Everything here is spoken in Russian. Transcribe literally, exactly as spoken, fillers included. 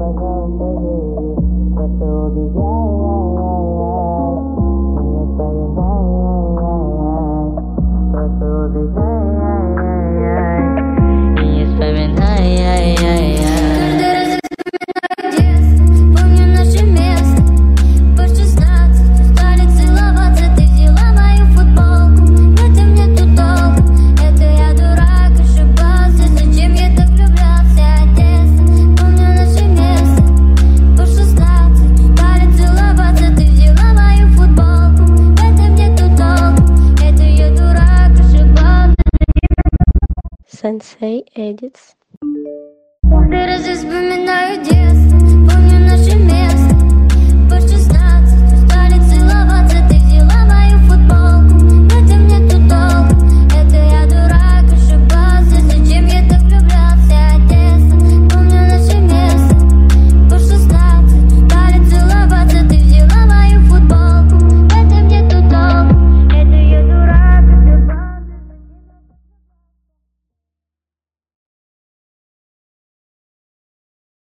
пожалуйста, живи. Просто убегай, ай-яй-яй. Не вспоминай, ай-яй-яй. Просто убегай, ай-яй-яй. И не вспоминай, ай-яй-яй. Sensei Edits. Каждый раз я вспоминаю детство.